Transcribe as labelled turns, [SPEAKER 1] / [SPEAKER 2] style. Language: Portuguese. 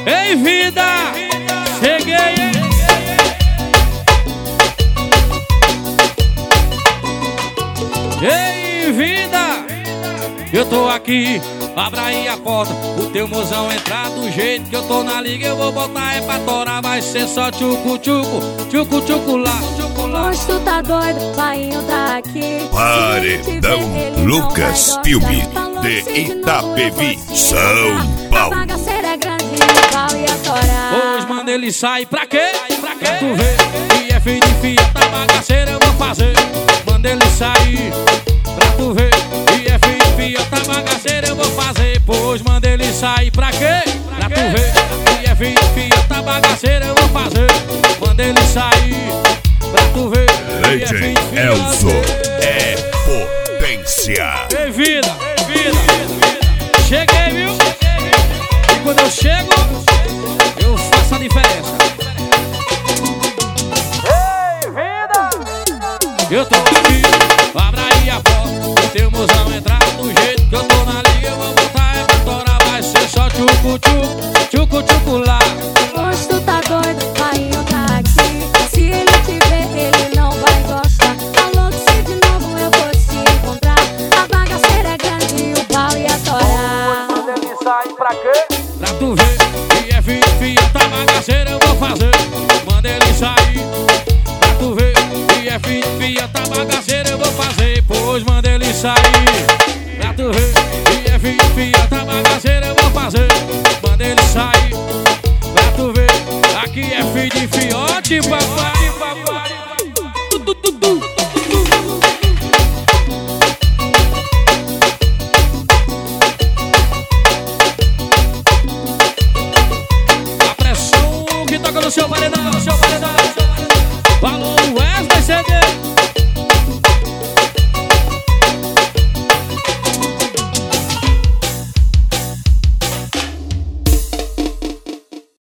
[SPEAKER 1] Ei, vida, cheguei, hein? Ei, vida, eu tô aqui, abra aí a porta. O teu mozão entrar do jeito que eu tô na liga. Eu vou botar pra torar, vai ser só tchucu-tchucu, tchucu-tchucu lá, tchucu lá.
[SPEAKER 2] Hoje tu tá doido, painho tá aqui.
[SPEAKER 3] Paredão Lucas Filme de Itapevi, São Paulo.
[SPEAKER 2] A bagaceira é grande, o pau ia torar.
[SPEAKER 1] Hoje manda ele sair pra quê? Pra tu ver que é filho de filha, tá bagaceira eu vou fazer. Manda ele sair pra tu ver que é filho de filha, tá bagaceira eu vou fazer. Pois manda ele sair pra quê? Pra tu ver que é filho de filha, tá bagaceira eu vou fazer. Manda ele sair pra tu ver que é filho de filha.
[SPEAKER 3] Elzo é potência.
[SPEAKER 1] Ei, vida, cheguei, viu? E quando eu chego, eu faço a diferença. Ei, vida! Eu tô aqui, abra aí a porta. O teu mozão entrar do jeito que eu tô na liga. Eu vou botar pra torar, vai ser só tchucu-tchucu, tchucu-tchucu lá.
[SPEAKER 2] Hoje tu tá doido, painho tá aqui. Se ele te ver, ele não vai gostar. Falou que se de novo eu vou te encontrar. A bagaceira é grande e o pau ia torar.
[SPEAKER 1] Manda ele sair pra quê? Pra tu ver que é filha, tá bagaceira eu vou fazer. Manda ele sair pra tu ver que é filha, tá bagaceira eu vou fazer. Pois manda ele sair pra tu ver que é filha, tá bagaceira eu vou fazer. Manda ele sair pra tu ver. Aqui é filho de fiote, papai. A pressão que toca no seu paredão, Valor.